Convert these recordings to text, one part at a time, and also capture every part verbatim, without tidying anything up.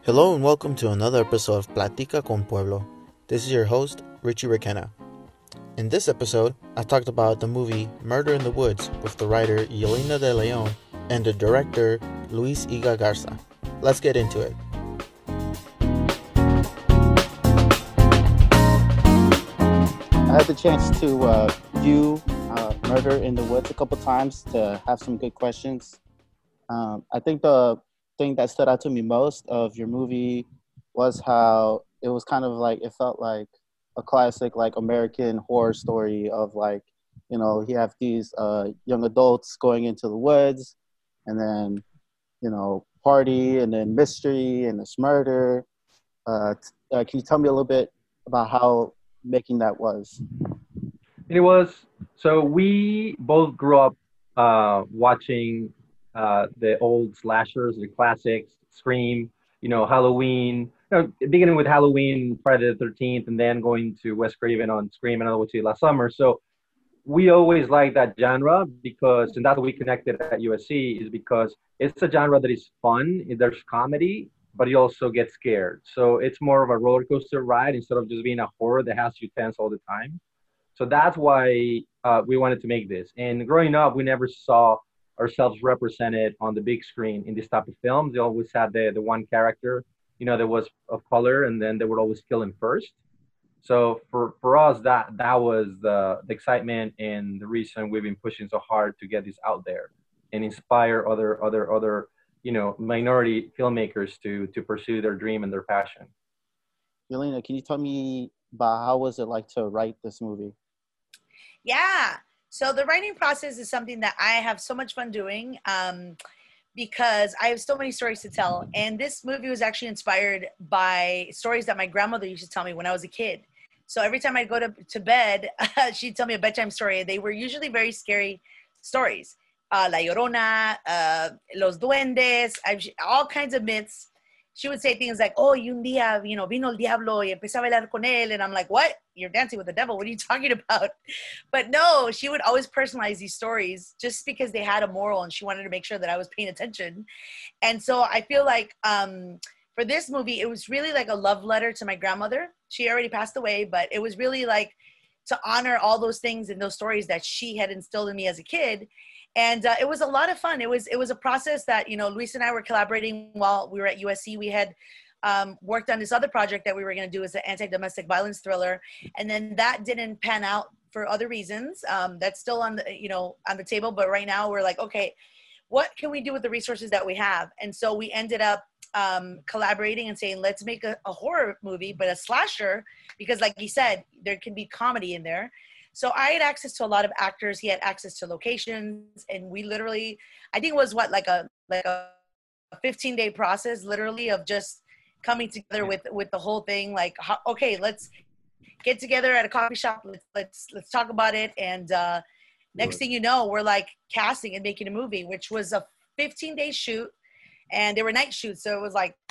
Hello and welcome to another episode of Platica con Pueblo. This is your host, Richie Requena. In this episode, I talked about the movie Murder in the Woods with the writer Yelena de Leon and the director Luis Iga Garza. Let's get into it. I had the chance to uh, view uh, Murder in the Woods a couple times to have some good questions. Um, I think the thing that stood out to me most of your movie was how it was kind of like, it felt like a classic like American horror story of like, you know, you have these uh, young adults going into the woods and then, you know, party and then mystery and this murder. Uh, t- uh, can you tell me a little bit about how making that was? It was so we both grew up uh, watching uh, the old slashers, the classics, Scream, you know, Halloween. You know, beginning with Halloween, Friday the thirteenth, and then going to Wes Craven on Scream and all the way to last summer. So we always liked that genre because, and that's what we connected at U S C, is because it's a genre that is fun. There's comedy, but you also get scared. So it's more of a roller coaster ride instead of just being a horror that has you tense all the time. So that's why uh, we wanted to make this. And growing up, we never saw ourselves represented on the big screen in this type of films. They always had the, the one character, you know, that was of color, and then they would always kill him first. So for, for us, that that was the, the excitement and the reason we've been pushing so hard to get this out there and inspire other other other you know minority filmmakers to to pursue their dream and their passion. Yelena, can you tell me about how was it like to write this movie? Yeah. So the writing process is something that I have so much fun doing um, because I have so many stories to tell. And this movie was actually inspired by stories that my grandmother used to tell me when I was a kid. So every time I'd go to, to bed, she'd tell me a bedtime story. They were usually very scary stories. Uh, La Llorona, uh, Los Duendes, I've, all kinds of myths. She would say things like, oh, y un día, you know, vino el diablo y empecé a bailar con él. And I'm like, what? You're dancing with the devil. What are you talking about? But no, she would always personalize these stories just because they had a moral and she wanted to make sure that I was paying attention. And so I feel like um, for this movie, it was really like a love letter to my grandmother. She already passed away, but it was really like to honor all those things and those stories that she had instilled in me as a kid. And uh, it was a lot of fun. It was it was a process that, you know, Luis and I were collaborating while we were at U S C. We had um, worked on this other project that we were going to do as an anti-domestic violence thriller. And then that didn't pan out for other reasons. Um, that's still on the, you know, on the table. But right now we're like, okay, what can we do with the resources that we have? And so we ended up um, collaborating and saying, let's make a, a horror movie, but a slasher, because like he said, there can be comedy in there. So I had access to a lot of actors. He had access to locations, and we literally, I think it was what, like a like a fifteen day process, literally, of just coming together with with the whole thing. Like, how, okay, let's get together at a coffee shop. Let's let's let's talk about it. And uh, next thing you know, we're like casting and making a movie, which was a fifteen day shoot, and they were night shoots. So it was like,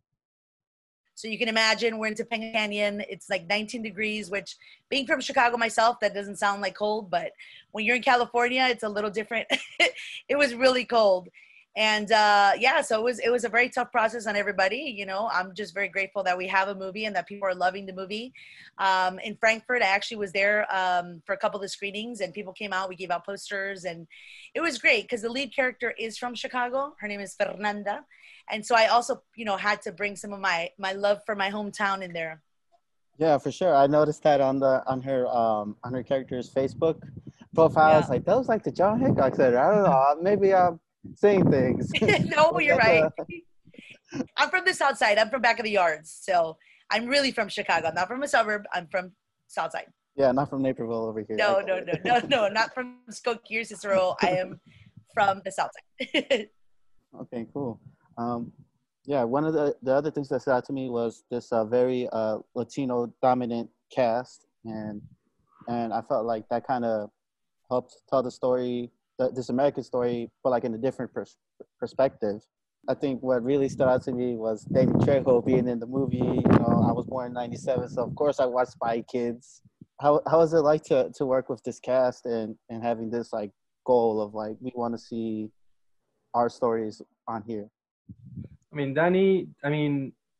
so you can imagine we're in Topanga Canyon. It's like nineteen degrees, which being from Chicago myself, that doesn't sound like cold, but when you're in California, it's a little different. It was really cold. And uh, yeah, so it was it was a very tough process on everybody. You know, I'm just very grateful that we have a movie and that people are loving the movie. Um, in Frankfurt, I actually was there um, for a couple of the screenings, and people came out. We gave out posters, and it was great because the lead character is from Chicago. Her name is Fernanda. And so I also, you know, had to bring some of my my love for my hometown in there. Yeah, for sure. I noticed that on the on her um on her character's Facebook profile. I Yeah. was like, that was like the John Hancock Center. I don't know. Maybe I'm saying things. No, Was you're that right. the- I'm from the South Side. I'm from back of the yards. So I'm really from Chicago. I'm not from a suburb. I'm from South Side. Yeah, not from Naperville over here. I No, get no, it. no, no, no. I'm not from Skokie or Cicero. I am from the South Side. Okay, cool. Um, yeah, one of the, the other things that stood out to me was this uh, very uh, Latino dominant cast, and and I felt like that kind of helped tell the story, the, this American story, but like in a different pers- perspective. I think what really stood out to me was Danny Trejo being in the movie. You know, I was born in ninety-seven, so of course I watched Spy Kids. How how was it like to, to work with this cast and, and having this like goal of like, we want to see our stories on here? I mean, Danny. I mean,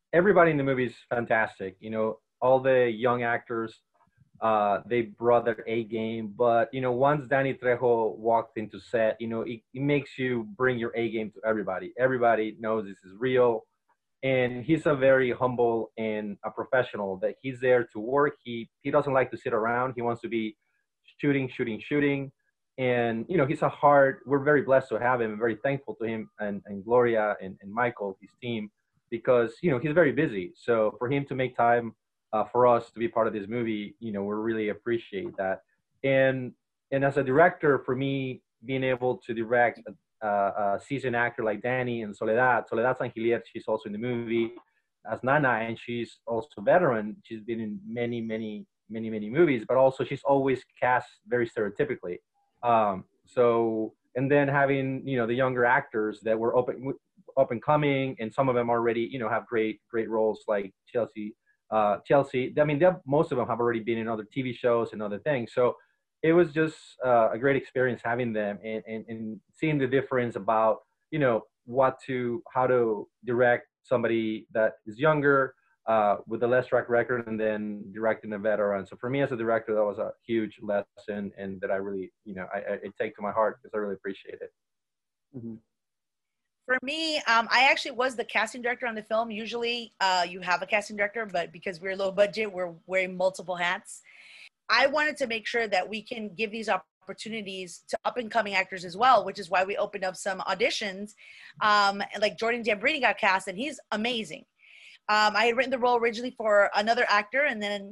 everybody in the movie is fantastic. You know, all the young actors, uh, they brought their A game. But you know, once Danny Trejo walked into set, you know, it, it makes you bring your A game to everybody. Everybody knows this is real, and he's a very humble and a professional. That he's there to work. He he doesn't like to sit around. He wants to be shooting, shooting, shooting. And you know, he's a hard. We're very blessed to have him, and very thankful to him and, and Gloria and, and Michael, his team, because you know he's very busy. So for him to make time uh, for us to be part of this movie, you know, we really appreciate that. And and as a director, for me, being able to direct a, a seasoned actor like Danny and Soledad, Soledad Sangilier, she's also in the movie as Nana, and she's also veteran. She's been in many, many, many, many movies, but also she's always cast very stereotypically. Um, so, and then having, you know, the younger actors that were open, up and coming, and some of them already, you know, have great, great roles like Chelsea, uh, Chelsea. I mean, most of them have already been in other T V shows and other things. So it was just uh, a great experience having them and, and, and seeing the difference about, you know, what to, how to direct somebody that is younger, uh, with a less track record, and then directing a veteran. So for me as a director, that was a huge lesson, and that I really, you know, I, I take to my heart because I really appreciate it. Mm-hmm. For me, um, I actually was the casting director on the film. Usually uh, you have a casting director, but because we're low budget, we're wearing multiple hats. I wanted to make sure that we can give these opportunities to up and coming actors as well, which is why we opened up some auditions. Um, like Jordan D'Ambrini got cast, and he's amazing. Um, I had written the role originally for another actor, and then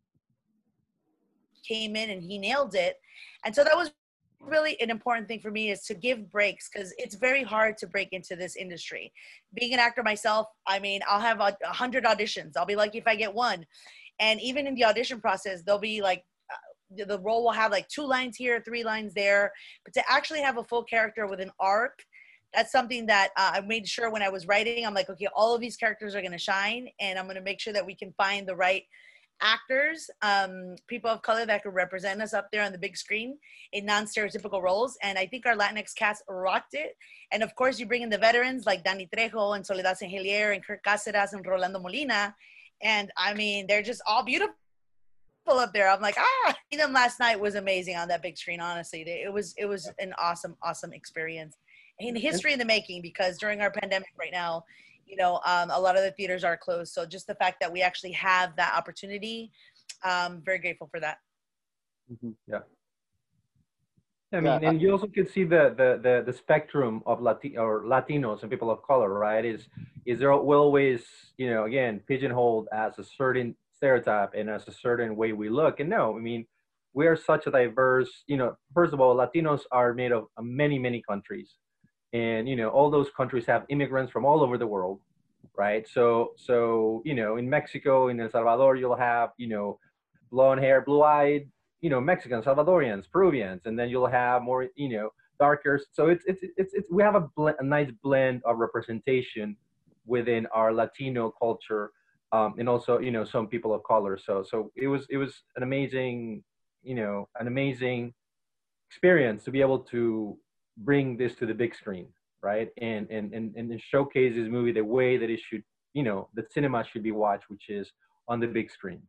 came in and he nailed it. And so that was really an important thing for me, is to give breaks, because it's very hard to break into this industry. Being an actor myself, I mean, I'll have a, a hundred auditions. I'll be lucky if I get one. And even in the audition process, they'll be like, uh, the role will have like two lines here, three lines there. But to actually have a full character with an arc, that's something that uh, I made sure when I was writing. I'm like, okay, all of these characters are going to shine, and I'm going to make sure that we can find the right actors, um, people of color that could represent us up there on the big screen in non-stereotypical roles. And I think our Latinx cast rocked it. And of course, you bring in the veterans like Danny Trejo and Soledad Sangilier and Kirk Cáceres and Rolando Molina. And I mean, they're just all beautiful up there. I'm like, ah, seeing them last night was amazing on that big screen. Honestly, it was, it was an awesome, awesome experience. In history in the making, because during our pandemic right now, you know, um, a lot of the theaters are closed. So just the fact that we actually have that opportunity, um, very grateful for that. Mm-hmm. Yeah. I mean, yeah. And you also can see the the the, the spectrum of Lati- or Latinos and people of color, right? Is is there will always, you know, again, pigeonholed as a certain stereotype and as a certain way we look. And no, I mean, we are such a diverse, you know, first of all, Latinos are made of many, many countries. And, you know, all those countries have immigrants from all over the world, right? So, so you know, in Mexico, in El Salvador, you'll have, you know, blonde hair, blue-eyed, you know, Mexicans, Salvadorians, Peruvians, and then you'll have more, you know, darker. So it's it's it's, it's we have a, bl- a nice blend of representation within our Latino culture, um, and also, you know, some people of color. So so it was it was an amazing, you know, an amazing experience to be able to bring this to the big screen, right? And and and and showcase this movie the way that it should, you know, the cinema should be watched, which is on the big screen.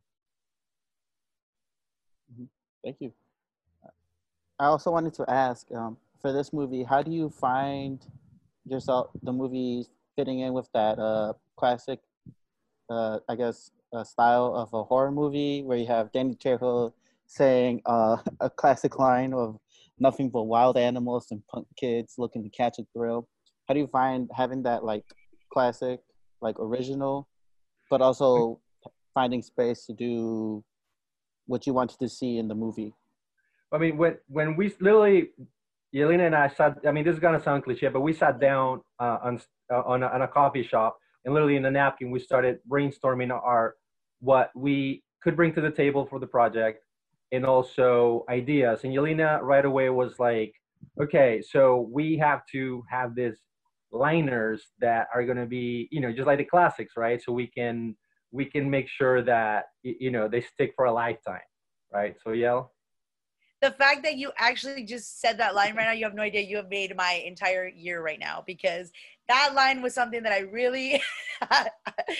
Thank you. I also wanted to ask, um, for this movie, how do you find yourself, the movie fitting in with that uh, classic, uh, I guess, uh, style of a horror movie where you have Danny Trejo saying uh, a classic line of nothing but wild animals and punk kids looking to catch a thrill? How do you find having that like classic, like original, but also finding space to do what you wanted to see in the movie? I mean, when when we literally, Yelena and I sat, I mean, this is gonna sound cliche, but we sat down uh, on uh, on, a, on a coffee shop, and literally in a napkin, we started brainstorming our what we could bring to the table for the project, and also ideas. And Yelena right away was like, okay, so we have to have these liners that are going to be, you know, just like the classics, right? So we can we can make sure that, you know, they stick for a lifetime, right? So Yel? The fact that you actually just said that line right now, you have no idea. You have made my entire year right now, because that line was something that I really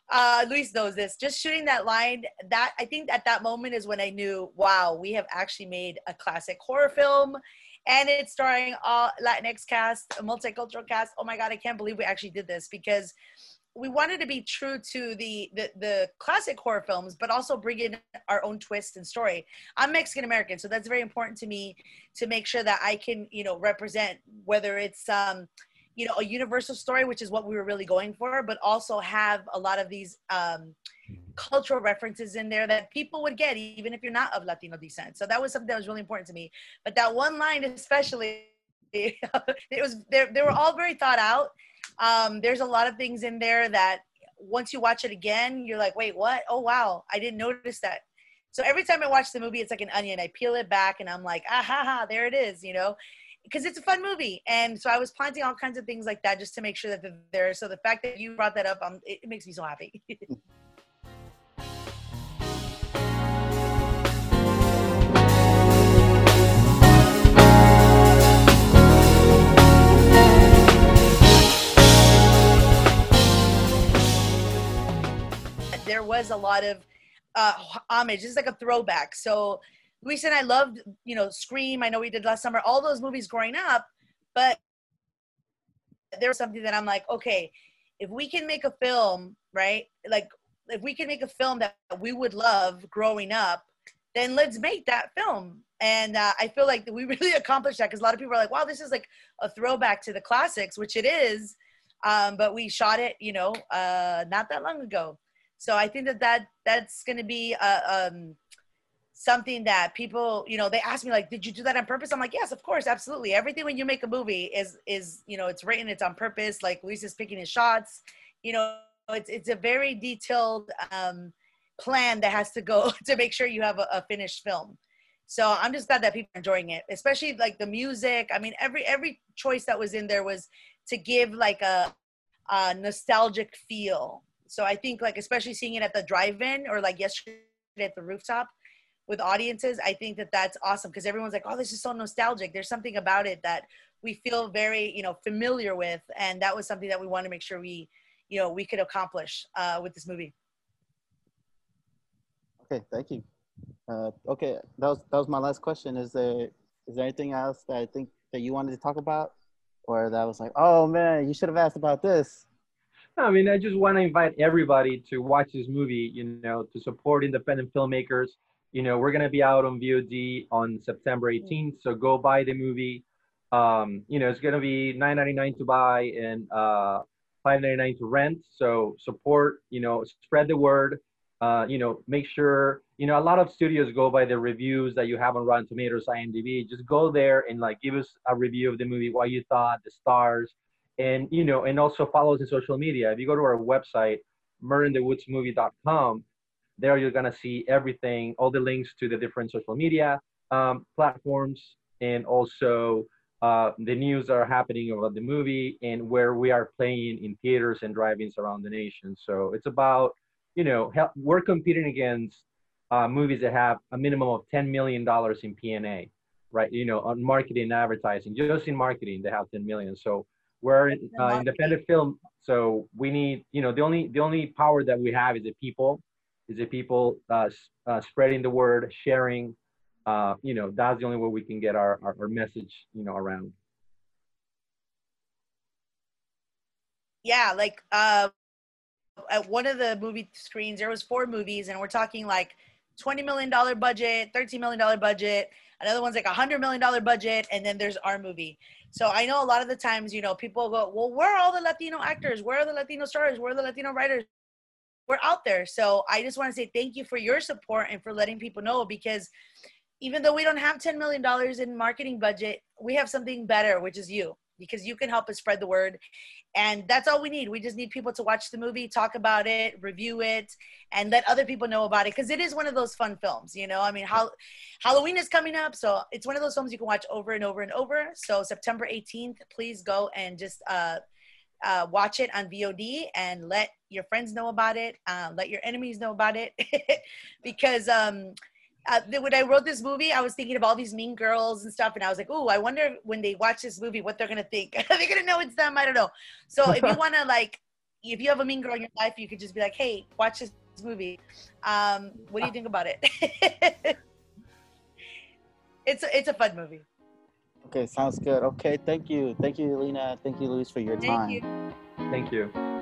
uh, Luis knows this. Just shooting that line, that I think at that moment is when I knew, wow, we have actually made a classic horror film, and it's starring all Latinx cast, a multicultural cast. Oh my God, I can't believe we actually did this, because we wanted to be true to the, the the classic horror films, but also bring in our own twist and story. I'm Mexican American, so that's very important to me to make sure that I can, you know, represent, whether it's um, you know, a universal story, which is what we were really going for, but also have a lot of these um, cultural references in there that people would get, even if you're not of Latino descent. So that was something that was really important to me. But that one line, especially, it was they they were all very thought out. Um, there's a lot of things in there that once you watch it again, you're like, wait, what? Oh wow, I didn't notice that. So every time I watch the movie, it's like an onion. I peel it back, and I'm like, ah ha ha, there it is, you know. Because it's a fun movie. And so I was planting all kinds of things like that just to make sure that they're there. So the fact that you brought that up, um, it, it makes me so happy. There was a lot of uh, homage. This is like a throwback. So Luis and I loved, you know, Scream. I know we did last summer, all those movies growing up, but there was something that I'm like, okay, if we can make a film, right? Like if we can make a film that we would love growing up, then let's make that film. And uh, I feel like we really accomplished that, because a lot of people are like, wow, this is like a throwback to the classics, which it is. Um, but we shot it, you know, uh, not that long ago. So I think that, that that's going to be a, um, something that people, you know, they ask me like, did you do that on purpose? I'm like, yes, of course. Absolutely. Everything when you make a movie is, is, you know, it's written, it's on purpose. Like Luis is picking his shots, you know, it's, it's a very detailed um, plan that has to go to make sure you have a, a finished film. So I'm just glad that people are enjoying it, especially like the music. I mean, every, every choice that was in there was to give like a, a nostalgic feel. So I think like, especially seeing it at the drive-in or like yesterday at the rooftop with audiences, I think that that's awesome, because everyone's like, oh, this is so nostalgic. There's something about it that we feel very, you know, familiar with. And that was something that we want to make sure we, you know, we could accomplish uh, with this movie. Okay, thank you. Uh, okay, that was that was my last question. Is there is there anything else that I think that you wanted to talk about, or that was like, oh man, you should have asked about this? I mean, I just want to invite everybody to watch this movie, you know, to support independent filmmakers. You know, we're going to be out on V O D on September eighteenth, so go buy the movie. Um, you know, it's going to be nine ninety-nine to buy and uh, five ninety-nine to rent. So support, you know, spread the word. Uh, you know, make sure, you know, a lot of studios go by the reviews that you have on Rotten Tomatoes, I M D B. Just go there and like give us a review of the movie, what you thought, the stars. And, you know, and also follow us on social media. If you go to our website, murder in the woods movie dot com, there you're going to see everything, all the links to the different social media um, platforms, and also uh, the news that are happening about the movie and where we are playing in theaters and drive-ins around the nation. So it's about, you know, help, we're competing against uh, movies that have a minimum of ten million dollars in P and A, right? You know, on marketing and advertising. Just in marketing, they have ten million dollars. So we're an uh, independent film, so we need, you know, the only the only power that we have is the people, is the people uh, uh, spreading the word, sharing. Uh, you know, that's the only way we can get our, our, our message, you know, around. Yeah, like uh, at one of the movie screens, there was four movies, and we're talking like twenty million dollars budget, thirteen million dollars budget. Another one's like a one hundred million dollars budget, and then there's our movie. So I know a lot of the times, you know, people go, well, where are all the Latino actors? Where are the Latino stars? Where are the Latino writers? We're out there. So I just want to say thank you for your support and for letting people know, because even though we don't have ten million dollars in marketing budget, we have something better, which is you, because you can help us spread the word. And that's all we need. We just need people to watch the movie, talk about it, review it, and let other people know about it. Because it is one of those fun films, you know? I mean, how, Halloween is coming up, so it's one of those films you can watch over and over and over. So September eighteenth, please go and just uh, uh, watch it on V O D and let your friends know about it. Uh, let your enemies know about it. Because um, uh, when I wrote this movie, I was thinking of all these mean girls and stuff. And I was like, oh, I wonder when they watch this movie, what they're going to think. Are they going to know it's them? I don't know. So if you want to like, if you have a mean girl in your life, you could just be like, hey, watch this movie. Um, what do you think about it? it's a, it's a fun movie. Okay, sounds good. Okay, thank you. Thank you, Elena. Thank you, Luis, for your Thank time. you. Thank you.